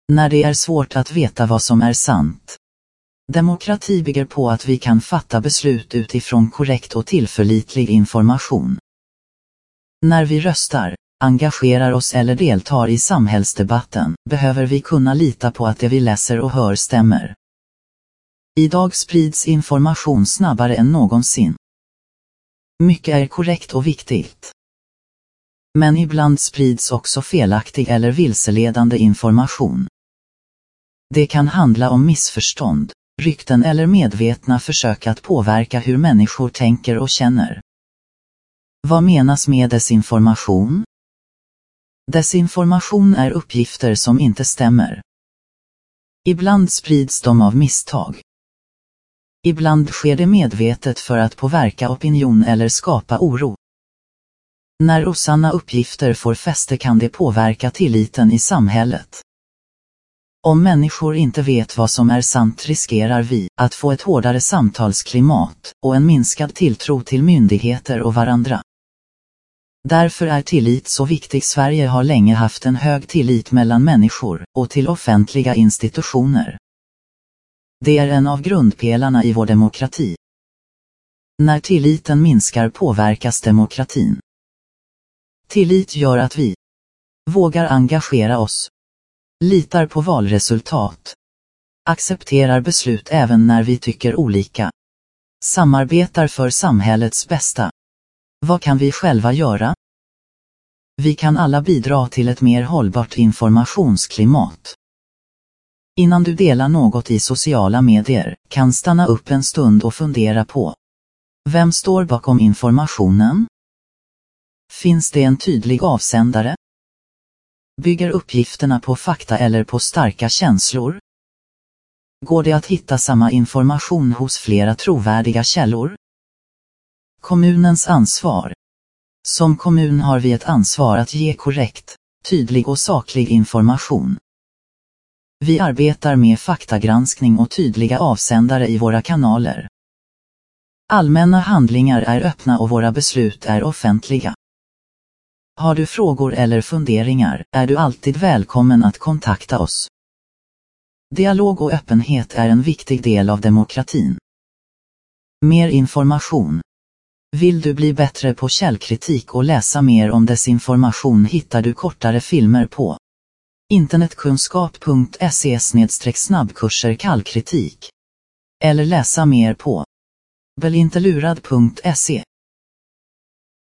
När det är svårt att veta vad som är sant. Demokrati bygger på att vi kan fatta beslut utifrån korrekt och tillförlitlig information. När vi röstar, engagerar oss eller deltar i samhällsdebatten, behöver vi kunna lita på att det vi läser och hör stämmer. Idag sprids information snabbare än någonsin. Mycket är korrekt och viktigt. Men ibland sprids också felaktig eller vilseledande information. Det kan handla om missförstånd, rykten eller medvetna försök att påverka hur människor tänker och känner. Vad menas med desinformation? Desinformation är uppgifter som inte stämmer. Ibland sprids de av misstag. Ibland sker det medvetet för att påverka opinion eller skapa oro. När osanna uppgifter får fäste kan det påverka tilliten i samhället. Om människor inte vet vad som är sant riskerar vi att få ett hårdare samtalsklimat och en minskad tilltro till myndigheter och varandra. Därför är tillit så viktig. Sverige har länge haft en hög tillit mellan människor och till offentliga institutioner. Det är en av grundpelarna i vår demokrati. När tilliten minskar påverkas demokratin. Tillit gör att vi vågar engagera oss, litar på valresultat, accepterar beslut även när vi tycker olika, samarbetar för samhällets bästa. Vad kan vi själva göra? Vi kan alla bidra till ett mer hållbart informationsklimat. Innan du delar något i sociala medier, kan stanna upp en stund och fundera på: vem står bakom informationen? Finns det en tydlig avsändare? Bygger uppgifterna på fakta eller på starka känslor? Går det att hitta samma information hos flera trovärdiga källor? Kommunens ansvar. Som kommun har vi ett ansvar att ge korrekt, tydlig och saklig information. Vi arbetar med faktagranskning och tydliga avsändare i våra kanaler. Allmänna handlingar är öppna och våra beslut är offentliga. Har du frågor eller funderingar är du alltid välkommen att kontakta oss. Dialog och öppenhet är en viktig del av demokratin. Mer information. Vill du bli bättre på källkritik och läsa mer om desinformation hittar du kortare filmer på internetkunskap.se/snabbkurser kallkritik. Eller läsa mer på belintelurad.se.